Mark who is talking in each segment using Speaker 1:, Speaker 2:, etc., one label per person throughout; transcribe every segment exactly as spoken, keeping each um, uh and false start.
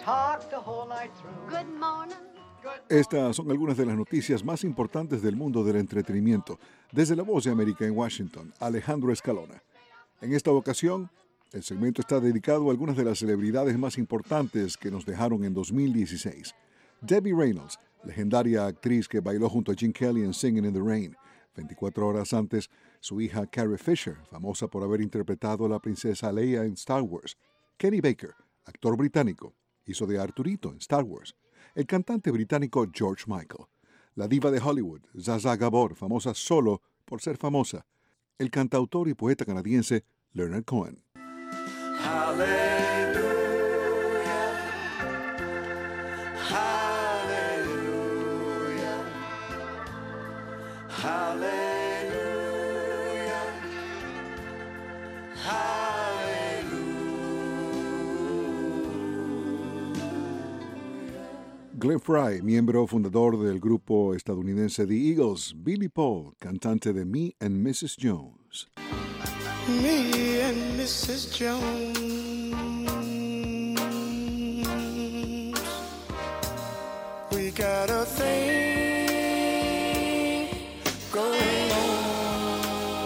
Speaker 1: talk the whole night through.
Speaker 2: Good morning.
Speaker 3: Estas son algunas de las noticias más importantes del mundo del entretenimiento. Desde La Voz de América en Washington, Alejandro Escalona. En esta ocasión, el segmento está dedicado a algunas de las celebridades más importantes que nos dejaron en dos mil dieciséis. Debbie Reynolds, legendaria actriz que bailó junto a Gene Kelly en Singing in the Rain. veinticuatro horas antes, su hija Carrie Fisher, famosa por haber interpretado a la princesa Leia en Star Wars. Kenny Baker, actor británico, hizo de Arturito en Star Wars. El cantante británico George Michael. La diva de Hollywood, Zsa Zsa Gabor, famosa solo por ser famosa. El cantautor y poeta canadiense Leonard Cohen.
Speaker 4: Hallelujah, hallelujah, hallelujah, hallelujah.
Speaker 3: Glenn Frey, miembro fundador del grupo estadounidense The Eagles. Billy Paul, cantante de Me and missus Jones.
Speaker 4: Me and missus Jones, we got a thing going on.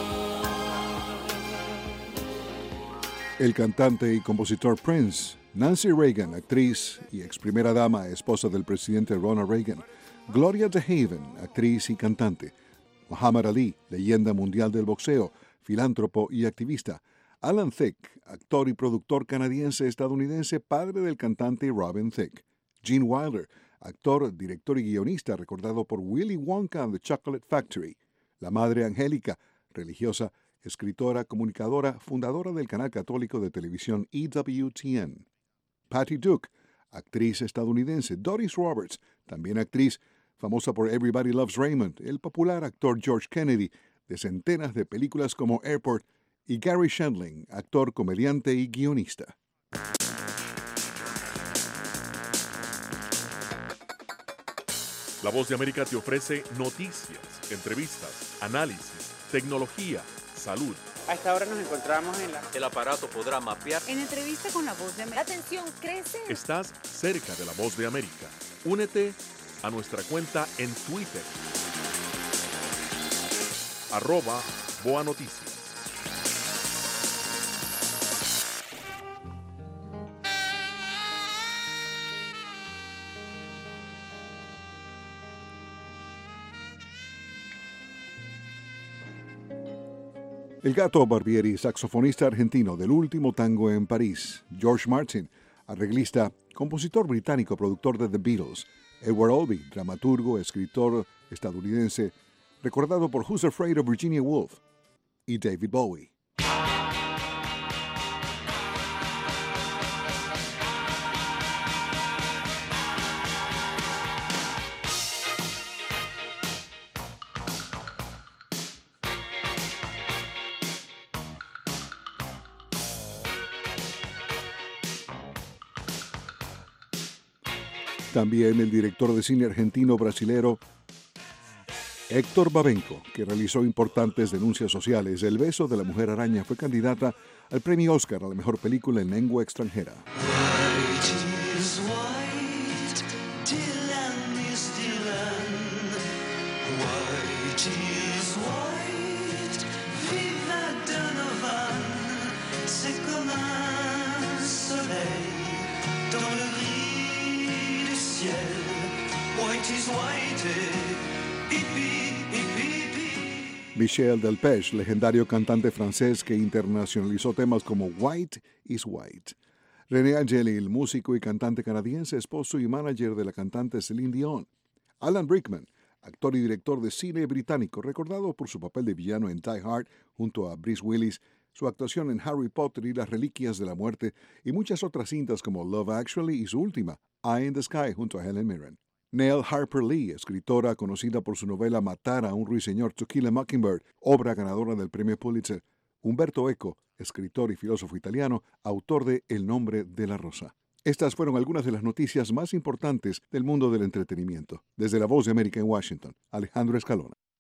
Speaker 3: El cantante y compositor Prince. Nancy Reagan, actriz y ex primera dama, esposa del presidente Ronald Reagan. Gloria DeHaven, actriz y cantante. Muhammad Ali, leyenda mundial del boxeo, filántropo y activista. Alan Thicke, actor y productor canadiense-estadounidense, padre del cantante Robin Thicke. Gene Wilder, actor, director y guionista, recordado por Willy Wonka and the Chocolate Factory. La madre Angélica, religiosa, escritora, comunicadora, fundadora del canal católico de televisión E W T N. Patty Duke, actriz estadounidense. Doris Roberts, también actriz, famosa por Everybody Loves Raymond. El popular actor George Kennedy, de centenas de películas como Airport, y Gary Shandling, actor, comediante y guionista.
Speaker 5: La Voz de América te ofrece noticias, entrevistas, análisis, tecnología, salud.
Speaker 6: A esta hora nos encontramos en la...
Speaker 7: El aparato podrá mapear.
Speaker 2: En entrevista con La Voz de América. La atención crece.
Speaker 5: Estás cerca de La Voz de América. Únete a nuestra cuenta en Twitter. Arroba Boa Noticias.
Speaker 3: El Gato Barbieri, saxofonista argentino del último tango en París. George Martin, arreglista, compositor británico, productor de The Beatles. Edward Albee, dramaturgo, escritor estadounidense, recordado por Who's Afraid of Virginia Woolf. Y David Bowie. También el director de cine argentino-brasilero Héctor Babenco, que realizó importantes denuncias sociales. El beso de la mujer araña fue candidata al premio Oscar a la mejor película en lengua extranjera. Michel Delpech, legendario cantante francés que internacionalizó temas como White is White. René Angelil, músico y cantante canadiense, esposo y manager de la cantante Celine Dion. Alan Rickman, actor y director de cine británico, recordado por su papel de villano en Die Hard junto a Bruce Willis, su actuación en Harry Potter y las Reliquias de la Muerte, y muchas otras cintas como Love Actually y su última, Eye in the Sky, junto a Helen Mirren. Nell Harper Lee, escritora conocida por su novela Matar a un ruiseñor, To Kill a Mockingbird, obra ganadora del premio Pulitzer. Umberto Eco, escritor y filósofo italiano, autor de El nombre de la rosa. Estas fueron algunas de las noticias más importantes del mundo del entretenimiento. Desde La Voz de América en Washington, Alejandro Escalona.